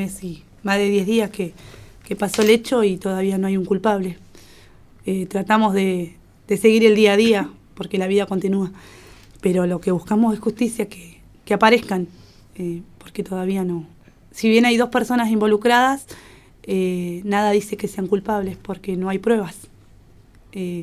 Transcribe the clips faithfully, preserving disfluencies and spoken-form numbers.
mes y más de diez días que, que pasó el hecho y todavía no hay un culpable. Eh, tratamos de, de seguir el día a día porque la vida continúa, pero lo que buscamos es justicia, que, que aparezcan, eh, porque todavía no. Si bien hay dos personas involucradas, eh, nada dice que sean culpables porque no hay pruebas. Eh,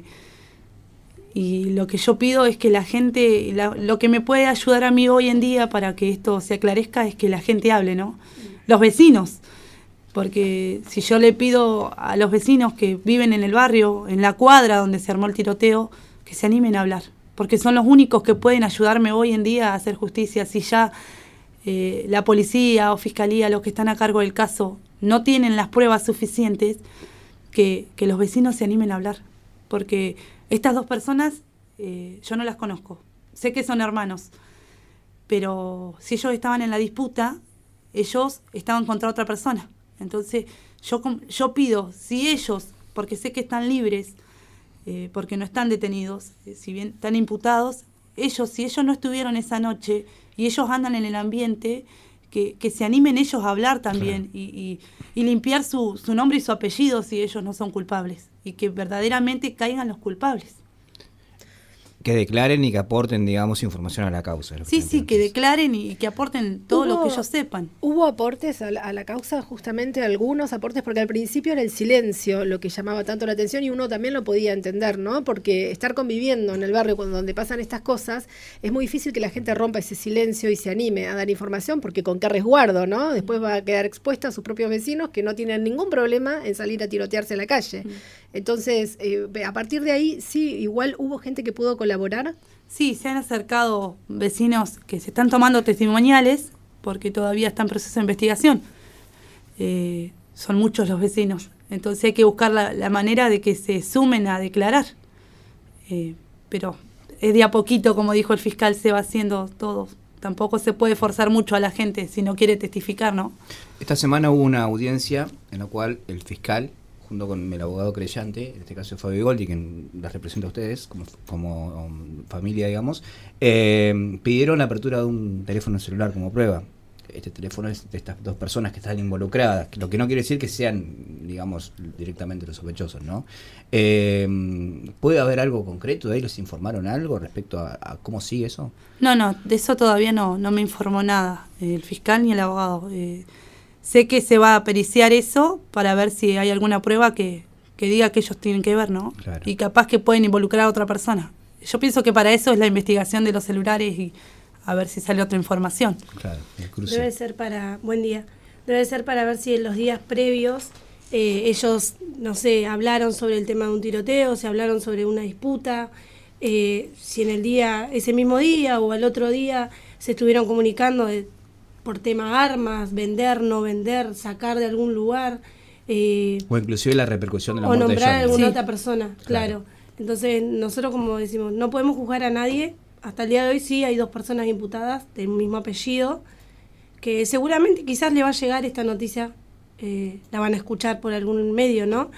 y lo que yo pido es que la gente, la, lo que me puede ayudar a mí hoy en día para que esto se aclarezca es que la gente hable, ¿no? Los vecinos, porque si yo le pido a los vecinos que viven en el barrio, en la cuadra donde se armó el tiroteo, que se animen a hablar, porque son los únicos que pueden ayudarme hoy en día a hacer justicia. Si ya eh, la policía o fiscalía, los que están a cargo del caso, no tienen las pruebas suficientes, que, que los vecinos se animen a hablar, porque estas dos personas eh, yo no las conozco, sé que son hermanos, pero si ellos estaban en la disputa, ellos estaban contra otra persona. Entonces yo, yo pido, si ellos, porque sé que están libres, eh, porque no están detenidos, eh, si bien están imputados, ellos, si ellos no estuvieron esa noche y ellos andan en el ambiente, que, que se animen ellos a hablar también, claro. y, y, y limpiar su, su nombre y su apellido si ellos no son culpables, y que verdaderamente caigan los culpables. Que declaren y que aporten, digamos, información a la causa. Sí, sí, que declaren y que aporten todo lo que ellos sepan. ¿Hubo aportes a la, a la causa, justamente algunos aportes? Porque al principio era el silencio lo que llamaba tanto la atención y uno también lo podía entender, ¿no? Porque estar conviviendo en el barrio cuando, donde pasan estas cosas, es muy difícil que la gente rompa ese silencio y se anime a dar información, porque con qué resguardo, ¿no? Después va a quedar expuesta a sus propios vecinos que no tienen ningún problema en salir a tirotearse en la calle. Mm. Entonces, eh, a partir de ahí, sí, igual hubo gente que pudo colaborar. Sí, se han acercado vecinos que se están tomando testimoniales porque todavía está en proceso de investigación. Eh, son muchos los vecinos, entonces hay que buscar la, la manera de que se sumen a declarar. Eh, pero es de a poquito, como dijo el fiscal, se va haciendo todo. Tampoco se puede forzar mucho a la gente si no quiere testificar, ¿no? Esta semana hubo una audiencia en la cual el fiscal, junto con el abogado creyente, en este caso Fabio Goldi, quien las representa a ustedes como, como um, familia, digamos, eh, pidieron la apertura de un teléfono celular como prueba. Este teléfono es de estas dos personas que están involucradas, lo que no quiere decir que sean, digamos, directamente los sospechosos, ¿no? Eh, ¿Puede haber algo concreto de ahí? ¿Les informaron algo respecto a, a cómo sigue eso? No, no, de eso todavía no, no me informó nada, el fiscal ni el abogado. Eh, Sé que se va a periciar eso para ver si hay alguna prueba que, que diga que ellos tienen que ver, ¿no? Claro. Y capaz que pueden involucrar a otra persona. Yo pienso que para eso es la investigación de los celulares y a ver si sale otra información. Claro, debe ser para, buen día, debe ser para ver si en los días previos eh, ellos, no sé, hablaron sobre el tema de un tiroteo, si hablaron sobre una disputa, eh, si en el día, ese mismo día o al otro día se estuvieron comunicando de por tema armas, vender, no vender, sacar de algún lugar. Eh, o inclusive la repercusión de la o muerte nombrar de a alguna sí. otra persona, claro. Claro. Entonces nosotros, como decimos, no podemos juzgar a nadie. Hasta el día de hoy sí hay dos personas imputadas del mismo apellido, que seguramente quizás le va a llegar esta noticia, eh, la van a escuchar por algún medio, ¿no?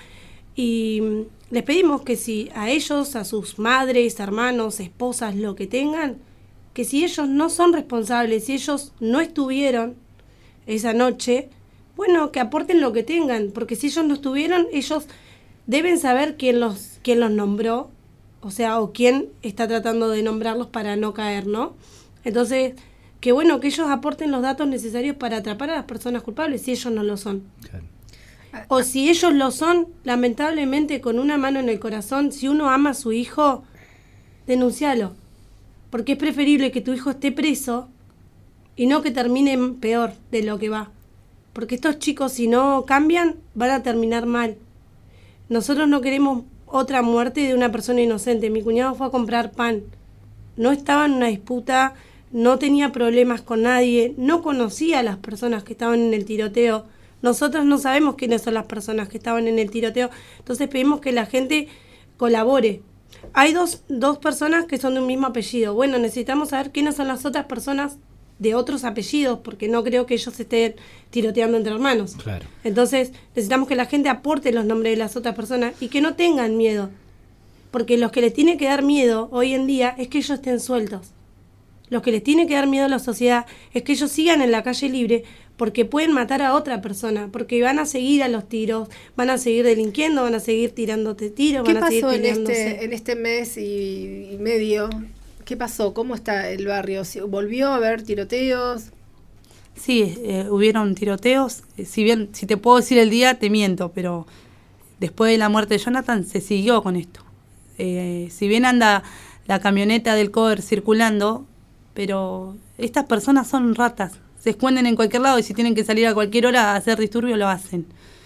Y mm, les pedimos que si a ellos, a sus madres, hermanos, esposas, lo que tengan, que si ellos no son responsables, si ellos no estuvieron esa noche, bueno, que aporten lo que tengan, porque si ellos no estuvieron, ellos deben saber quién los, quién los nombró, o sea, o quién está tratando de nombrarlos para no caer, ¿no? Entonces, que bueno, que ellos aporten los datos necesarios para atrapar a las personas culpables, si ellos no lo son. Claro. O si ellos lo son, lamentablemente, con una mano en el corazón, si uno ama a su hijo, denuncialo. Porque es preferible que tu hijo esté preso y no que termine peor de lo que va. Porque estos chicos, si no cambian, van a terminar mal. Nosotros no queremos otra muerte de una persona inocente. Mi cuñado fue a comprar pan. No estaba en una disputa, no tenía problemas con nadie, no conocía a las personas que estaban en el tiroteo. Nosotros no sabemos quiénes son las personas que estaban en el tiroteo. Entonces pedimos que la gente colabore. Hay dos, dos personas que son de un mismo apellido. Bueno, necesitamos saber quiénes son las otras personas de otros apellidos, porque no creo que ellos estén tiroteando entre hermanos. Claro. Entonces, necesitamos que la gente aporte los nombres de las otras personas y que no tengan miedo. Porque los que les tiene que dar miedo hoy en día es que ellos estén sueltos. Los que les tiene que dar miedo a la sociedad es que ellos sigan en la calle libre, porque pueden matar a otra persona, porque van a seguir a los tiros, van a seguir delinquiendo, van a seguir tirándote tiros, ¿Qué van a seguir pasó en tirándose. este, en este mes y, y medio? ¿Qué pasó? ¿Cómo está el barrio? ¿Volvió a haber tiroteos? Sí, eh, hubieron tiroteos. Eh, Si bien, si te puedo decir el día, te miento, pero después de la muerte de Jonathan se siguió con esto. Eh, si bien anda la camioneta del cover circulando, pero estas personas son ratas, se esconden en cualquier lado y si tienen que salir a cualquier hora a hacer disturbio lo hacen.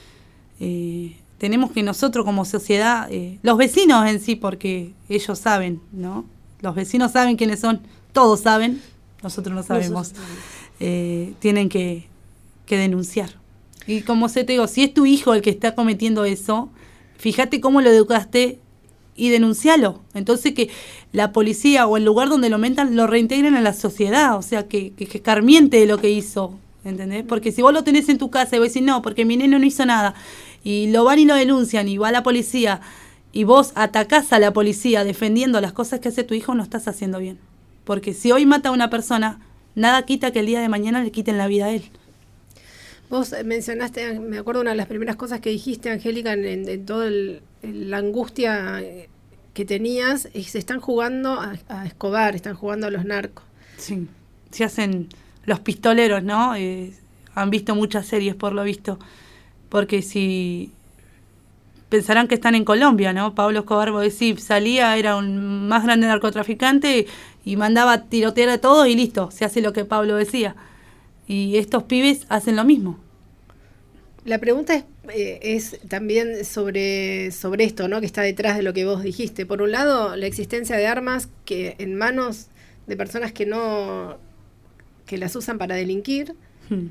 Eh, tenemos que nosotros como sociedad, eh, los vecinos en sí, porque ellos saben, ¿no? Los vecinos saben quiénes son, todos saben, nosotros no sabemos. Nosotros. Eh, tienen que, que denunciar. Y como se te digo, si es tu hijo el que está cometiendo eso, fíjate cómo lo educaste y denuncialo. Entonces que la policía o el lugar donde lo metan lo reintegren a la sociedad, o sea, que, que, que escarmiente de lo que hizo, ¿entendés? Porque si vos lo tenés en tu casa y vos decís, no, porque mi nene no hizo nada, y lo van y lo denuncian y va a la policía, y vos atacás a la policía defendiendo las cosas que hace tu hijo, no estás haciendo bien. Porque si hoy mata a una persona, nada quita que el día de mañana le quiten la vida a él. Vos mencionaste, me acuerdo una de las primeras cosas que dijiste, Angélica, en, en, en toda la angustia que tenías, y se están jugando a, a Escobar, están jugando a los narcos. Sí, se hacen los pistoleros, ¿no? Eh, han visto muchas series por lo visto, porque si pensarán que están en Colombia, ¿no? Pablo Escobar, vos decís, salía, era un más grande narcotraficante y mandaba a tirotear a todos y listo, se hace lo que Pablo decía. Y estos pibes hacen lo mismo. La pregunta es, eh, es también sobre, sobre esto, ¿no? Que está detrás de lo que vos dijiste. Por un lado, la existencia de armas que en manos de personas que no que las usan para delinquir Hmm.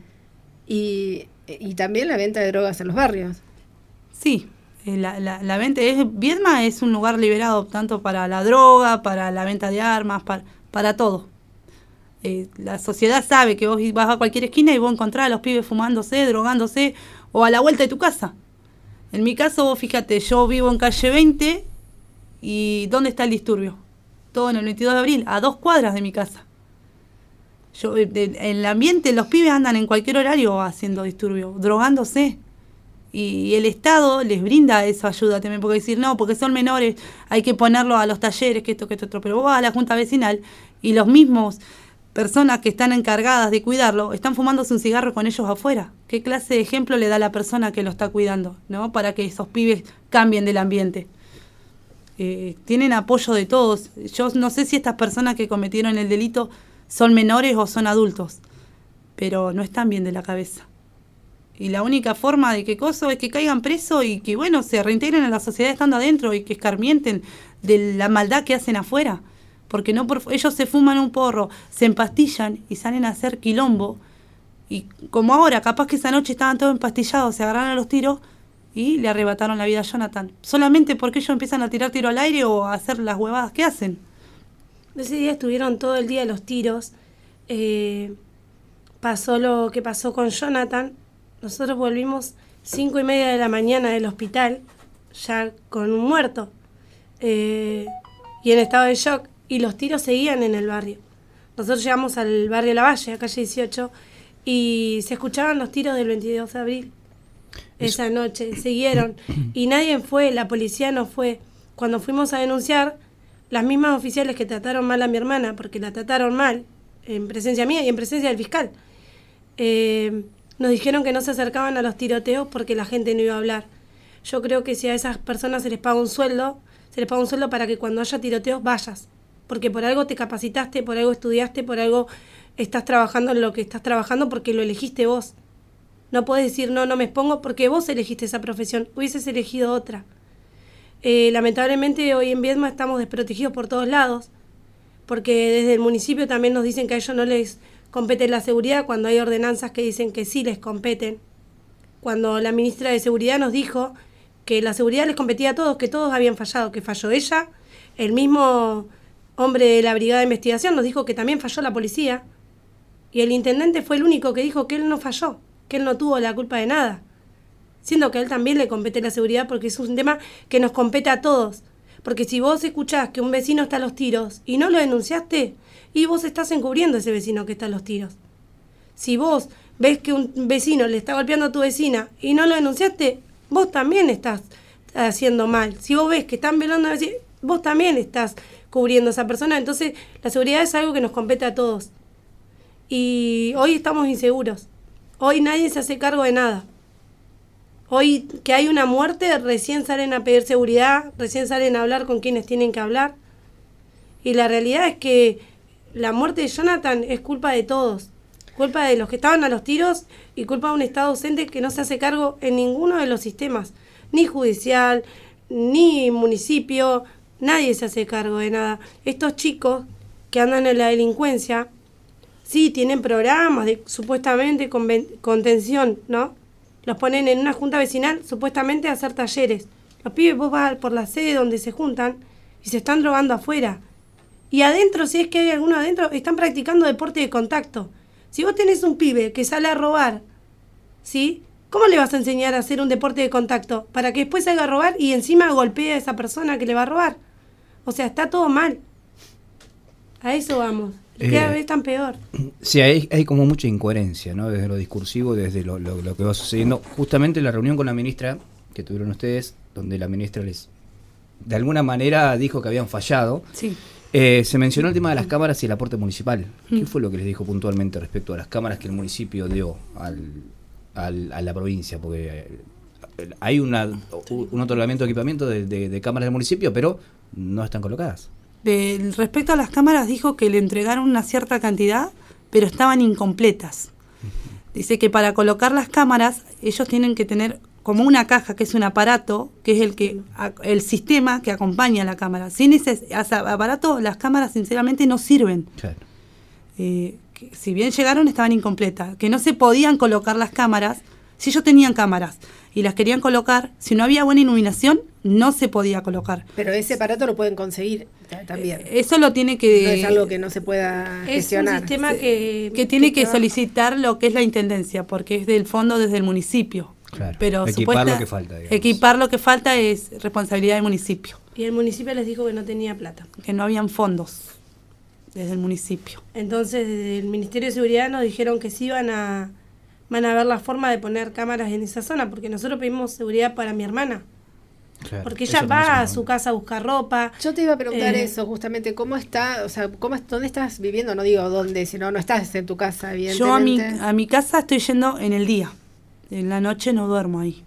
y, y también la venta de drogas en los barrios. Sí, eh, la, la, la venta es Viedma es un lugar liberado tanto para la droga, para la venta de armas, para, para todo. Eh, la sociedad sabe que vos vas a cualquier esquina y vos encontrás a los pibes fumándose, drogándose o a la vuelta de tu casa. En mi caso, vos fíjate, yo vivo en calle veinte y ¿dónde está el disturbio? Todo en el veintidós de abril, a dos cuadras de mi casa. Yo, eh, de, en el ambiente, los pibes andan en cualquier horario haciendo disturbio, drogándose. Y el Estado les brinda esa ayuda también, porque decir, no, porque son menores, hay que ponerlo a los talleres, que esto, que esto, otro. Pero vos vas a la junta vecinal y los mismos personas que están encargadas de cuidarlo están fumándose un cigarro con ellos afuera. ¿Qué clase de ejemplo le da la persona que lo está cuidando, ¿no? Para que esos pibes cambien del ambiente? Eh, tienen apoyo de todos. Yo no sé si estas personas que cometieron el delito son menores o son adultos, pero no están bien de la cabeza. Y la única forma de que coso es que caigan presos y que, bueno, se reintegren a la sociedad estando adentro y que escarmienten de la maldad que hacen afuera. Porque no por, ellos se fuman un porro, se empastillan y salen a hacer quilombo. Y como ahora, capaz que esa noche estaban todos empastillados, se agarraron a los tiros y le arrebataron la vida a Jonathan. Solamente porque ellos empiezan a tirar tiro al aire o a hacer las huevadas que hacen. Ese día estuvieron todo el día los tiros. Eh, pasó lo que pasó con Jonathan. Nosotros volvimos cinco y media de la mañana del hospital, ya con un muerto, eh, y en estado de shock, y los tiros seguían en el barrio. Nosotros llegamos al barrio La Valle, a calle dieciocho, y se escuchaban los tiros del veintidós de abril. Esa noche, siguieron, y nadie fue, la policía no fue. Cuando fuimos a denunciar, las mismas oficiales que trataron mal a mi hermana, porque la trataron mal, en presencia mía y en presencia del fiscal, eh, nos dijeron que no se acercaban a los tiroteos porque la gente no iba a hablar. Yo creo que si a esas personas se les paga un sueldo, se les paga un sueldo para que cuando haya tiroteos vayas. Porque por algo te capacitaste, por algo estudiaste, por algo estás trabajando en lo que estás trabajando porque lo elegiste vos. No podés decir, no, no me expongo porque vos elegiste esa profesión, hubieses elegido otra. Eh, lamentablemente hoy en Viedma estamos desprotegidos por todos lados, porque desde el municipio también nos dicen que a ellos no les compete la seguridad cuando hay ordenanzas que dicen que sí les competen. Cuando la ministra de Seguridad nos dijo que la seguridad les competía a todos, que todos habían fallado, que falló ella, el mismo hombre de la brigada de investigación nos dijo que también falló la policía, y el intendente fue el único que dijo que él no falló, que él no tuvo la culpa de nada, siendo que a él también le compete la seguridad porque es un tema que nos compete a todos. Porque si vos escuchás que un vecino está a los tiros y no lo denunciaste, y vos estás encubriendo a ese vecino que está a los tiros. Si vos ves que un vecino le está golpeando a tu vecina y no lo denunciaste, vos también estás haciendo mal. Si vos ves que están violando a vecina, vos también estás cubriendo a esa persona. Entonces, la seguridad es algo que nos compete a todos. Y hoy estamos inseguros. Hoy nadie se hace cargo de nada. Hoy que hay una muerte, recién salen a pedir seguridad, recién salen a hablar con quienes tienen que hablar. Y la realidad es que la muerte de Jonathan es culpa de todos. Culpa de los que estaban a los tiros y culpa de un Estado ausente que no se hace cargo en ninguno de los sistemas. Ni judicial, ni municipio, nadie se hace cargo de nada. Estos chicos que andan en la delincuencia, sí, tienen programas de supuestamente conven- contención, ¿no? Los ponen en una junta vecinal supuestamente a hacer talleres. Los pibes, vos vas por la sede donde se juntan y se están drogando afuera. Y adentro, si es que hay alguno adentro, están practicando deporte de contacto. Si vos tenés un pibe que sale a robar, ¿sí? ¿Cómo le vas a enseñar a hacer un deporte de contacto? Para que después salga a robar y encima golpee a esa persona que le va a robar. O sea, está todo mal. A eso vamos. Cada vez tan peor. Sí, hay, hay como mucha incoherencia, ¿no? Desde lo discursivo, desde lo, lo, lo que va sucediendo. Justamente la reunión con la ministra que tuvieron ustedes, donde la ministra les, de alguna manera, dijo que habían fallado. Sí. Eh, se mencionó el tema de las cámaras y el aporte municipal. ¿Qué fue lo que les dijo puntualmente respecto a las cámaras que el municipio dio al, al, a la provincia? Porque hay una, un otorgamiento de equipamiento de, de, de cámaras del municipio, pero no están colocadas. De, respecto a las cámaras, dijo que le entregaron una cierta cantidad, pero estaban incompletas. Dice que para colocar las cámaras, ellos tienen que tener como una caja, que es un aparato, que es el que el sistema que acompaña a la cámara. Sin ese, ese aparato, las cámaras sinceramente no sirven. Claro. Eh, que, si bien llegaron, estaban incompletas. Que no se podían colocar las cámaras. Si ellos tenían cámaras y las querían colocar, si no había buena iluminación, no se podía colocar. Pero ese aparato lo pueden conseguir también. Eh, eso lo tiene que... No es algo que no se pueda gestionar. Es un sistema que... Que tiene que solicitar lo que es la intendencia, porque es del fondo desde el municipio. Claro. Pero equipar supuesta, lo que falta. Digamos. Equipar lo que falta es responsabilidad del municipio. Y el municipio les dijo que no tenía plata. Que no habían fondos desde el municipio. Entonces, desde el Ministerio de Seguridad nos dijeron que sí iban a, van a ver la forma de poner cámaras en esa zona, porque nosotros pedimos seguridad para mi hermana. Claro, porque ella va a su casa a buscar ropa. Yo te iba a preguntar eh, eso, justamente, ¿cómo está, o sea, cómo, dónde estás viviendo? No digo dónde, sino no estás en tu casa, evidentemente. Yo a mi, a mi casa estoy yendo en el día. En la noche no duermo ahí.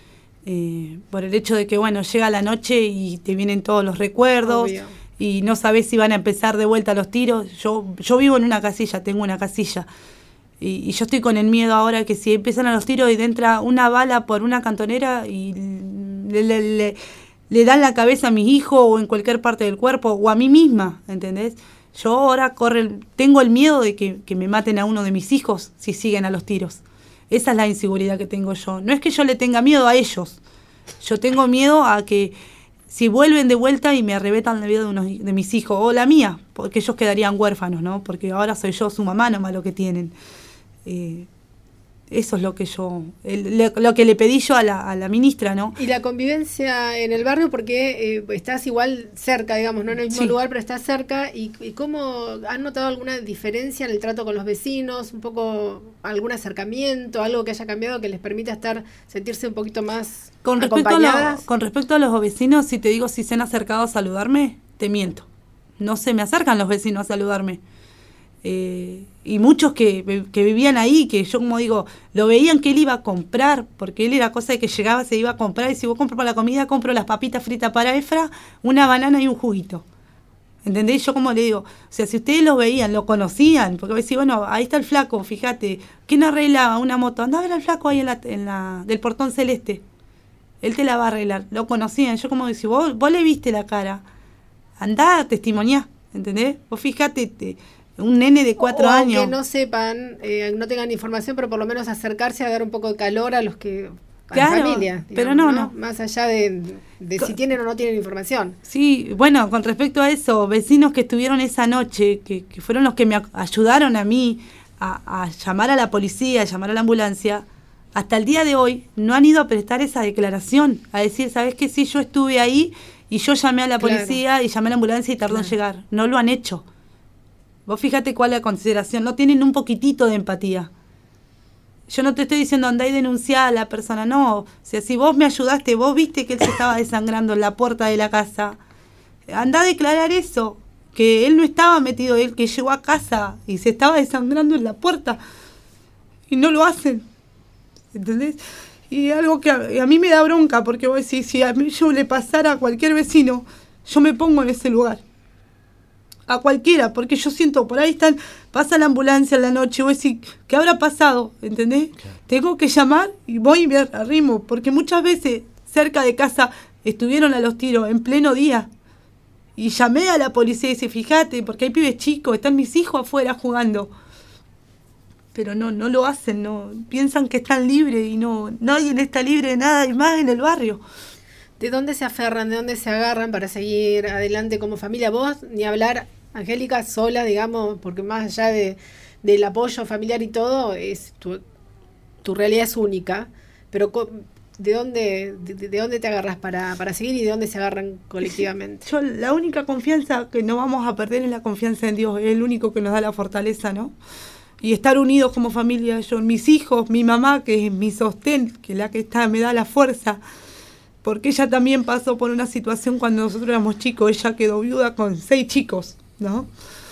Eh, por el hecho de que, bueno, llega la noche y te vienen todos los recuerdos. Obvio. Y no sabes si van a empezar de vuelta los tiros. Yo yo vivo en una casilla, tengo una casilla. Y, y yo estoy con el miedo ahora que si empiezan a los tiros y entra una bala por una cantonera y le, le, le, le dan la cabeza a mi hijo o en cualquier parte del cuerpo o a mí misma, ¿entendés? Yo ahora corre, tengo el miedo de que, que me maten a uno de mis hijos si siguen a los tiros. Esa es la inseguridad que tengo yo. No es que yo le tenga miedo a ellos. Yo tengo miedo a que si vuelven de vuelta y me arrebetan la vida de unos de mis hijos, o la mía, porque ellos quedarían huérfanos, ¿no? Porque ahora soy yo su mamá nomás lo que tienen. Eh, eso es lo que yo, el, le, lo que le pedí yo a la, a la ministra, ¿no? Y la convivencia en el barrio, porque eh, estás igual cerca, digamos, no en el mismo Sí. lugar, pero estás cerca. Y, y cómo han notado alguna diferencia en el trato con los vecinos, un poco algún acercamiento, algo que haya cambiado que les permita estar, sentirse un poquito más Con respecto, a acompañadas. lo, con respecto a los vecinos, si te digo si se han acercado a saludarme, te miento. No se me acercan los vecinos a saludarme. Eh, y muchos que, que vivían ahí, que yo como digo, lo veían que él iba a comprar, porque él era cosa de que llegaba, se iba a comprar, y si vos compro para la comida, compro las papitas fritas para Efra, una banana y un juguito. ¿Entendés? Yo como le digo, o sea, si ustedes lo veían, lo conocían, porque decís, bueno, ahí está el flaco, fíjate, ¿quién arregla una moto? Andá a ver al flaco ahí en la, en la del portón celeste. Él te la va a arreglar. Lo conocían. Yo como decís, vos, vos le viste la cara. Andá a testimoniar, ¿entendés? Vos fíjate, te, un nene de cuatro o años. que no sepan, eh, no tengan información, pero por lo menos acercarse a dar un poco de calor a los que... a Claro, la familia, digamos, pero no, no. Más allá de, de si tienen o no tienen información. Sí, bueno, con respecto a eso, vecinos que estuvieron esa noche, que, que fueron los que me ayudaron a mí a, a llamar a la policía, a llamar a la ambulancia, hasta el día de hoy no han ido a prestar esa declaración, a decir, ¿sabes qué? Sí, yo estuve ahí y yo llamé a la Claro. policía y llamé a la ambulancia y tardó Claro. en llegar. No lo han hecho. Vos fíjate cuál es la consideración, no tienen un poquitito de empatía. yo no te estoy diciendo andá y denunciá a la persona, no. O sea, si vos me ayudaste, vos viste que él se estaba desangrando en la puerta de la casa, andá a declarar eso, que él no estaba metido, él que llegó a casa y se estaba desangrando en la puerta. Y no lo hacen, ¿entendés? Y algo que a, a mí me da bronca, porque vos decís, si a mí yo le pasara a cualquier vecino, yo me pongo en ese lugar. A cualquiera, porque yo siento, por ahí están, pasa la ambulancia en la noche, vos decís, ¿qué habrá pasado? ¿Entendés? Claro. Tengo que llamar y voy y me arrimo, porque muchas veces cerca de casa estuvieron a los tiros en pleno día. Y llamé a la policía y dije, fíjate, porque hay pibes chicos, están mis hijos afuera jugando. Pero no, no lo hacen, no piensan que están libres y no, nadie está libre de nada y más en el barrio. ¿De dónde se aferran, de dónde se agarran para seguir adelante como familia? Vos, ni hablar, Angélica, sola, digamos, porque más allá de, del apoyo familiar y todo, es tu, tu realidad es única, pero ¿de dónde, de, de dónde te agarras para, para seguir y de dónde se agarran colectivamente? Yo, la única confianza que no vamos a perder es la confianza en Dios, es el único que nos da la fortaleza, ¿no? Y estar unidos como familia, yo, mis hijos, mi mamá, que es mi sostén, que es la que está, me da la fuerza, porque ella también pasó por una situación cuando nosotros éramos chicos, ella quedó viuda con seis chicos, ¿no?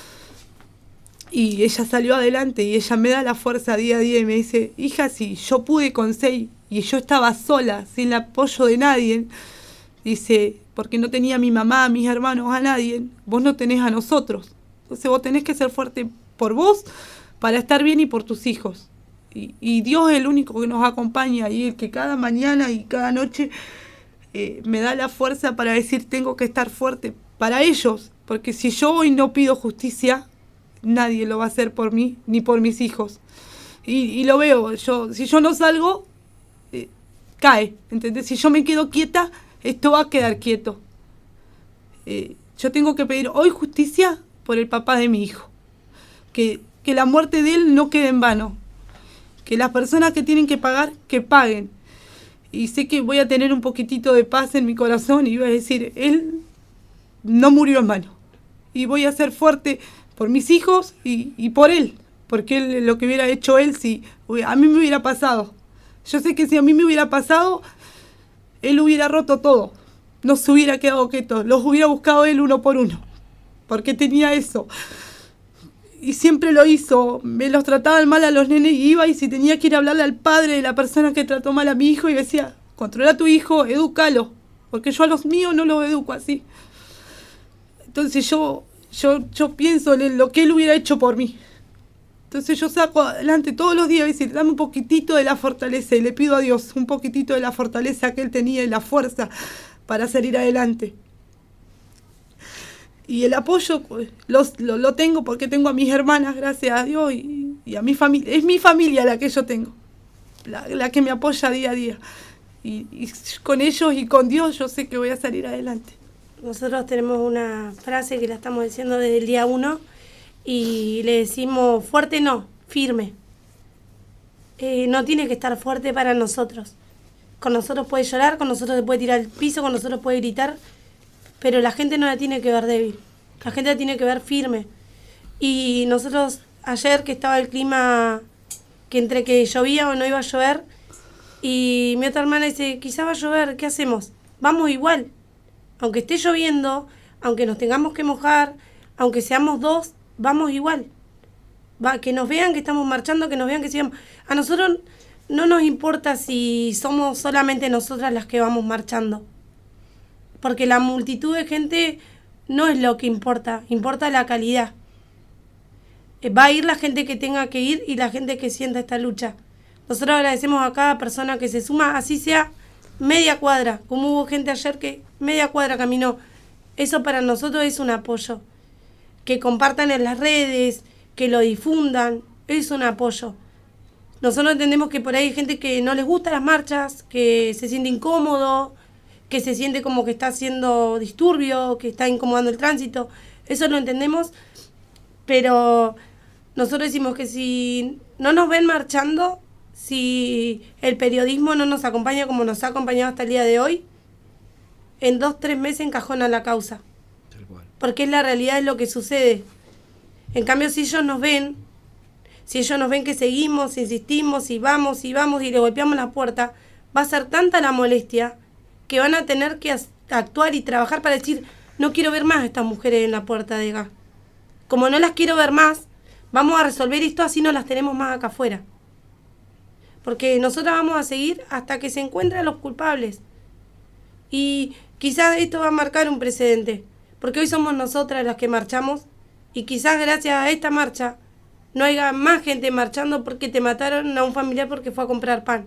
Y ella salió adelante y ella me da la fuerza día a día y me dice, hija, si yo pude con seis y yo estaba sola, sin el apoyo de nadie, dice, porque no tenía a mi mamá, a mis hermanos, a nadie, vos no tenés a nosotros. Entonces vos tenés que ser fuerte por vos, para estar bien y por tus hijos. Y, y Dios es el único que nos acompaña y el que cada mañana y cada noche eh, me da la fuerza para decir tengo que estar fuerte para ellos, porque si yo hoy no pido justicia, nadie lo va a hacer por mí ni por mis hijos. Y, y lo veo, yo si yo no salgo, eh, cae, ¿entendés? Si yo me quedo quieta, esto va a quedar quieto. Eh, yo tengo que pedir hoy justicia por el papá de mi hijo, que que la muerte de él no quede en vano, que las personas que tienen que pagar, que paguen. Y sé que voy a tener un poquitito de paz en mi corazón y voy a decir, él no murió en vano. Y voy a ser fuerte por mis hijos y, y por él, porque él, lo que hubiera hecho él, si a mí me hubiera pasado. Yo sé que si a mí me hubiera pasado, él hubiera roto todo, no se hubiera quedado quieto, los hubiera buscado él uno por uno, porque tenía eso. Y siempre lo hizo, me los trataban mal a los nenes y iba y si tenía que ir a hablarle al padre de la persona que trató mal a mi hijo y decía, controla a tu hijo, edúcalo, porque yo a los míos no los educo así. Entonces yo, yo, yo pienso en lo que él hubiera hecho por mí. Entonces yo saco adelante todos los días y decir, dame un poquitito de la fortaleza y le pido a Dios un poquitito de la fortaleza que él tenía y la fuerza para salir adelante. Y el apoyo los, lo, lo tengo porque tengo a mis hermanas, gracias a Dios, y, y a mi familia. Es mi familia la que yo tengo, la, la que me apoya día a día. Y, y con ellos y con Dios yo sé que voy a salir adelante. Nosotros tenemos una frase que la estamos diciendo desde el día uno y le decimos fuerte no, firme. Eh, no tiene que estar fuerte para nosotros. Con nosotros puede llorar, con nosotros se puede tirar al piso, con nosotros puede gritar, pero la gente no la tiene que ver débil, la gente la tiene que ver firme. Y nosotros ayer que estaba el clima, que entre que llovía o no iba a llover, y mi otra hermana dice, quizá va a llover, ¿qué hacemos? Vamos igual, aunque esté lloviendo, aunque nos tengamos que mojar, aunque seamos dos, vamos igual. Va, que nos vean que estamos marchando, que nos vean que sigamos. A nosotros no nos importa si somos solamente nosotras las que vamos marchando, porque la multitud de gente no es lo que importa, importa la calidad. Va a ir la gente que tenga que ir y la gente que sienta esta lucha. Nosotros agradecemos a cada persona que se suma, así sea media cuadra, como hubo gente ayer que media cuadra caminó. Eso para nosotros es un apoyo. Que compartan en las redes, que lo difundan, es un apoyo. Nosotros entendemos que por ahí hay gente que no les gustan las marchas, que se siente incómodo, que se siente como que está haciendo disturbio, que está incomodando el tránsito. Eso lo entendemos, pero nosotros decimos que si no nos ven marchando, si el periodismo no nos acompaña como nos ha acompañado hasta el día de hoy, en dos, tres meses encajona la causa. Porque es la realidad de lo que sucede. En cambio, si ellos nos ven, si ellos nos ven que seguimos, insistimos y vamos y vamos y le golpeamos la puerta, va a ser tanta la molestia que van a tener que actuar y trabajar para decir, no quiero ver más a estas mujeres en la puerta de gas. Como no las quiero ver más, vamos a resolver esto, así no las tenemos más acá afuera. Porque nosotros vamos a seguir hasta que se encuentren los culpables. Y quizás esto va a marcar un precedente, porque hoy somos nosotras las que marchamos y quizás gracias a esta marcha no haya más gente marchando porque te mataron a un familiar porque fue a comprar pan.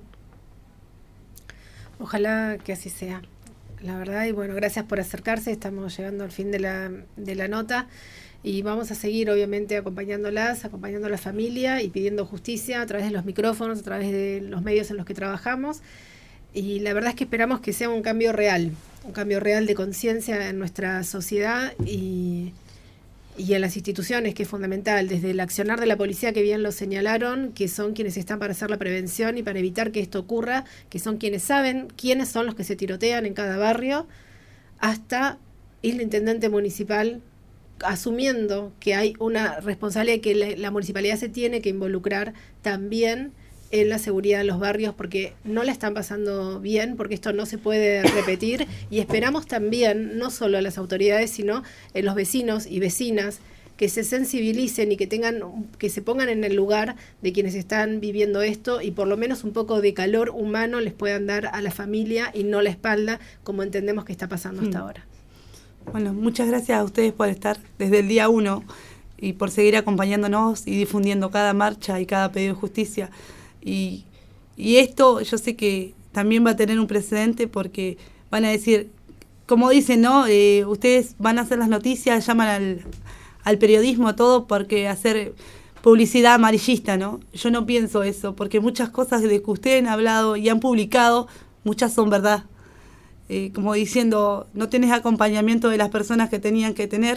Ojalá que así sea, la verdad. Y bueno, gracias por acercarse. Estamos llegando al fin de la, de la nota y vamos a seguir obviamente acompañándolas, acompañando a la familia y pidiendo justicia a través de los micrófonos, a través de los medios en los que trabajamos. Y la verdad es que esperamos que sea un cambio real, un cambio real de conciencia en nuestra sociedad y, y en las instituciones, que es fundamental, desde el accionar de la policía, que bien lo señalaron, que son quienes están para hacer la prevención y para evitar que esto ocurra, que son quienes saben quiénes son los que se tirotean en cada barrio, hasta el intendente municipal, asumiendo que hay una responsabilidad que la, la municipalidad se tiene que involucrar también en la seguridad de los barrios, porque no la están pasando bien, porque esto no se puede repetir, y esperamos también, no solo a las autoridades, sino en los vecinos y vecinas, que se sensibilicen y que tengan, que se pongan en el lugar de quienes están viviendo esto, y por lo menos un poco de calor humano les puedan dar a la familia y no la espalda, como entendemos que está pasando hasta mm. ahora. Bueno, muchas gracias a ustedes por estar desde el día uno y por seguir acompañándonos y difundiendo cada marcha y cada pedido de justicia. Y, y esto yo sé que también va a tener un precedente, porque van a decir, como dicen, ¿no? Eh, ustedes van a hacer las noticias, llaman al, al periodismo, todo, porque hacer publicidad amarillista, ¿no? Yo no pienso eso, porque muchas cosas de que ustedes han hablado y han publicado, muchas son verdad. Eh, como diciendo, no tenés acompañamiento de las personas que tenían que tener,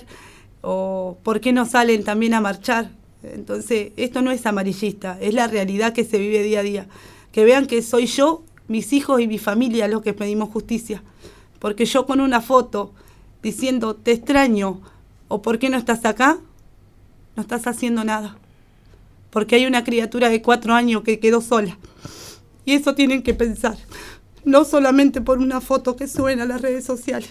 o por qué no salen también a marchar. Entonces, esto no es amarillista, es la realidad que se vive día a día. Que vean que soy yo, mis hijos y mi familia los que pedimos justicia. Porque yo con una foto diciendo, te extraño, o ¿por qué no estás acá?, no estás haciendo nada. Porque hay una criatura de cuatro años que quedó sola. Y eso tienen que pensar. No solamente por una foto que suben a las redes sociales.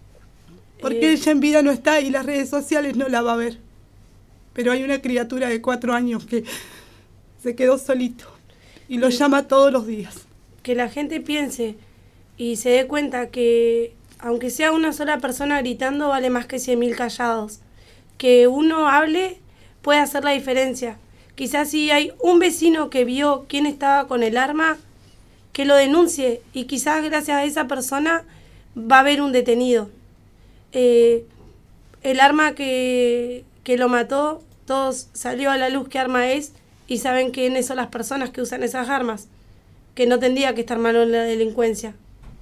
Porque eh. ella en vida no está y las redes sociales no la va a ver. Pero hay una criatura de cuatro años que se quedó solito y lo llama todos los días. Que la gente piense y se dé cuenta que aunque sea una sola persona gritando, vale más que cien mil callados. Que uno hable puede hacer la diferencia. Quizás si hay un vecino que vio quién estaba con el arma, que lo denuncie, y quizás gracias a esa persona va a haber un detenido. Eh, el arma que... que lo mató, todos salió a la luz qué arma es y saben quiénes son las personas que usan esas armas, que no tendría que estar malo en la delincuencia,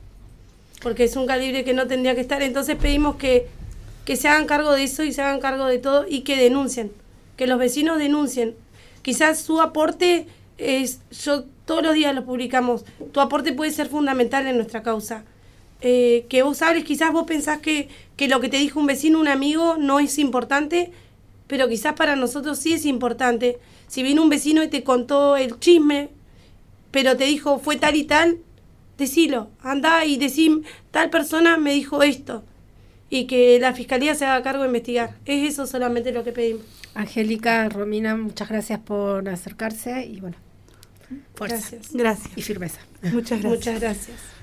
porque es un calibre que no tendría que estar. Entonces pedimos que, que se hagan cargo de eso y se hagan cargo de todo y que denuncien, que los vecinos denuncien. Quizás su aporte es, yo todos los días lo publicamos, tu aporte puede ser fundamental en nuestra causa. Eh, que vos hables, quizás vos pensás que, que lo que te dijo un vecino, un amigo, no es importante, pero quizás para nosotros sí es importante. Si vino un vecino y te contó el chisme, pero te dijo fue tal y tal, decilo, andá y decí, tal persona me dijo esto, y que la Fiscalía se haga cargo de investigar. Es eso solamente lo que pedimos. Angélica, Romina, muchas gracias por acercarse y bueno, fuerza. Gracias. Gracias. Y firmeza. Muchas gracias. Muchas gracias.